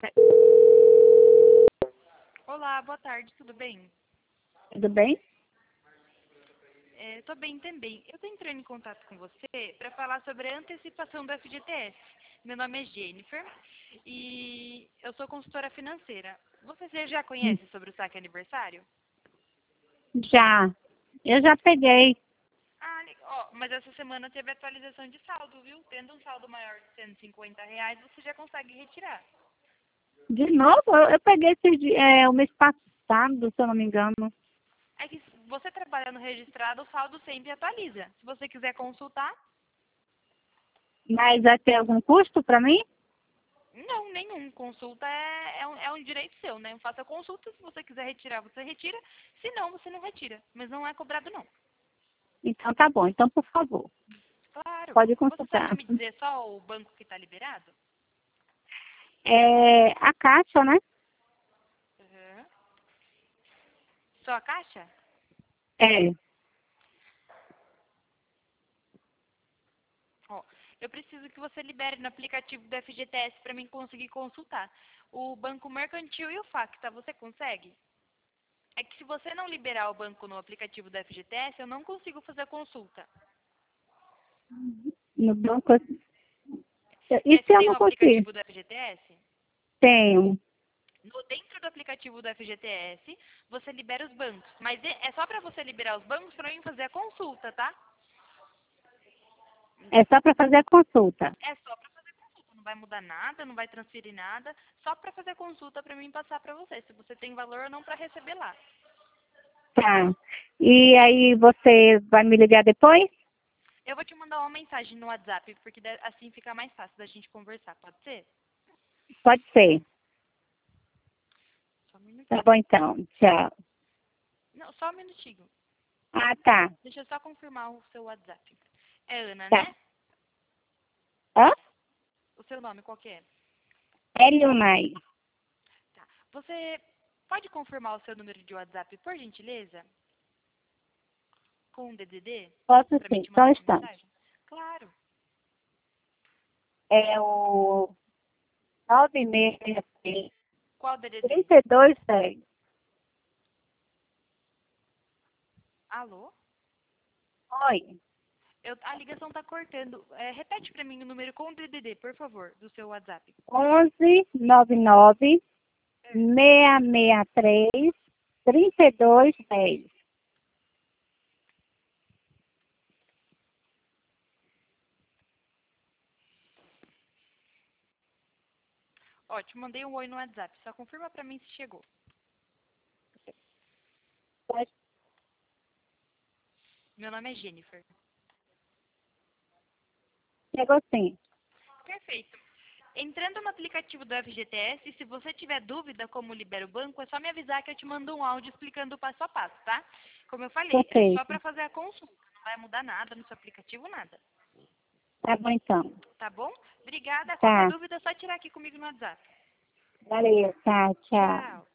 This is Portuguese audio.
Olá, boa tarde, tudo bem? Tudo bem? Tô bem também. Eu tô entrando em contato com você para falar sobre a antecipação do FGTS. Meu nome é Jennifer e eu sou consultora financeira. Você já conhece sobre o saque aniversário? Já. Eu já peguei. Ah, mas essa semana teve atualização de saldo, viu? Tendo um saldo maior de R$ 150, você já consegue retirar. De novo, eu peguei o mês passado, se eu não me engano. É que se você trabalhando registrado, o saldo sempre atualiza. Se você quiser consultar, Mas vai ter algum custo para mim? não, nenhum. Consulta é um direito seu, né? Faça consulta, se você quiser retirar, você retira. Se não, você não retira. Mas não é cobrado, não. Então tá bom. Então, por favor, Claro. pode Você sabe consultar. me dizer só o banco que está liberado? É a Caixa, né? Uhum. Só a Caixa? É. Ó, eu preciso que você libere no aplicativo do FGTS para mim conseguir consultar. O Banco Mercantil e o Facta, você consegue? É que se você não liberar o banco no aplicativo do FGTS, eu não consigo fazer a consulta. No banco. E Você se eu tem o não conseguir? aplicativo do FGTS? Tenho. Dentro do aplicativo do FGTS, você libera os bancos. Mas é só para você liberar os bancos para mim fazer a consulta, tá? É só para fazer a consulta. É só para fazer consulta. Não vai mudar nada, não vai transferir nada. Só para fazer consulta para mim passar para você. Se você tem valor ou não para receber lá. Tá. E aí você vai me ligar depois? Eu vou te mandar uma mensagem no WhatsApp, porque assim fica mais fácil da gente conversar. Pode ser? Pode ser. Só um Tá minutinho. bom então. Tchau. Não, só um minutinho. Ah, tá. Deixa eu só confirmar o seu WhatsApp. É Ana, Tá. né? Hã? O seu nome qual que é? Hélio Mai. Tá. Você pode confirmar o seu número de WhatsApp, por gentileza? Com o DDD? Posso Para mim sim. te Só um mandar uma instante. mensagem? Claro. É o 966 Qual DDD? 3210. Alô? Oi. A ligação tá cortando. Repete para mim o número com o DDD, por favor, do seu WhatsApp. 1199 663 3210. Ó, te mandei um oi no WhatsApp. Só confirma para mim se chegou. Meu nome é Jennifer. Chegou sim. Perfeito. Entrando no aplicativo do FGTS, se você tiver dúvida como libera o banco, é só me avisar que eu te mando um áudio explicando o passo a passo, tá? Como eu falei, é só Perfeito. para fazer a consulta. Não vai mudar nada no seu aplicativo, nada. Tá bom então. Tá bom? Obrigada. Qualquer Tá. dúvida é só tirar aqui comigo no WhatsApp. Valeu. Tá. Tchau. Tchau.